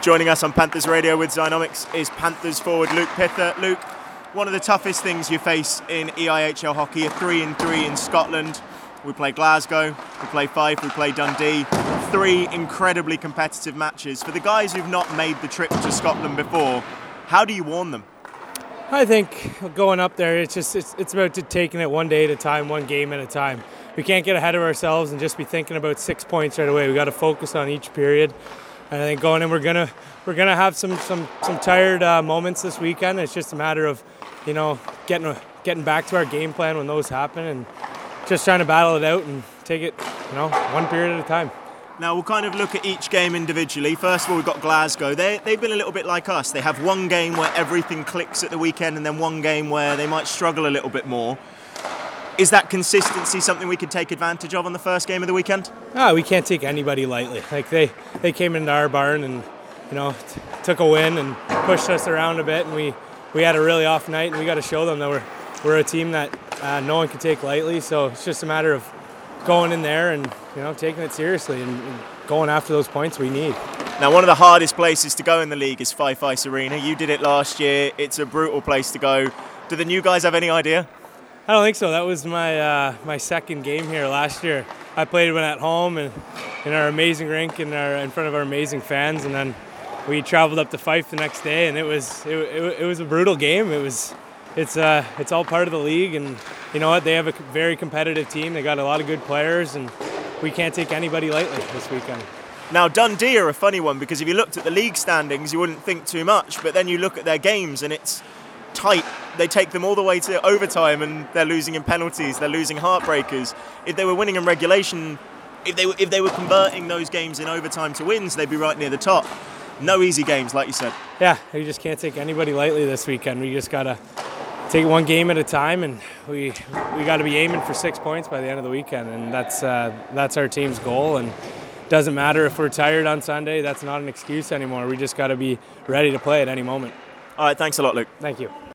Joining us on Panthers Radio with Zynomics is Panthers forward Luke Pither. Luke, one of the toughest things you face in EIHL hockey, a 3-3 in Scotland. We play Glasgow, we play Fife, we play Dundee. 3 incredibly competitive matches. For the guys who've not made the trip to Scotland before, how do you warn them? I think going up there, it's about taking it one day at a time, one game at a time. We can't get ahead of ourselves and just be thinking about 6 points right away. We got to focus on each period. And I think going in, we're gonna have some tired moments this weekend. It's just a matter of, getting back to our game plan when those happen, and just trying to battle it out and take it, one period at a time. Now we'll kind of look at each game individually. First of all, we've got Glasgow. They've been a little bit like us. They have one game where everything clicks at the weekend, and then one game where they might struggle a little bit more. Is that consistency something we could take advantage of on the first game of the weekend? We can't take anybody lightly. Like they came into our barn and took a win and pushed us around a bit, and we had a really off night, and we got to show them that we're a team that no one can take lightly. So it's just a matter of going in there and taking it seriously and going after those points we need. Now, one of the hardest places to go in the league is Fife Ice Arena. You did it last year. It's a brutal place to go. Do the new guys have any idea? I don't think so. That was my second game here last year. I played one at home and in our amazing rink in front of our amazing fans, and then we traveled up to Fife the next day, and it was a brutal game. It's all part of the league, and you know what? They have a very competitive team. They got a lot of good players, and we can't take anybody lightly this weekend. Now, Dundee are a funny one, because if you looked at the league standings, you wouldn't think too much, but then you look at their games and it's tight. They take them all the way to overtime, and they're losing in penalties. They're losing heartbreakers. If they were winning in regulation, if they were converting those games in overtime to wins, they'd be right near the top. No easy games, like you said. Yeah, we just can't take anybody lightly this weekend. We just gotta take one game at a time, and we got to be aiming for 6 points by the end of the weekend, and that's our team's goal. And it doesn't matter if we're tired on Sunday. That's not an excuse anymore. We just got to be ready to play at any moment. All right, thanks a lot, Luke. Thank you.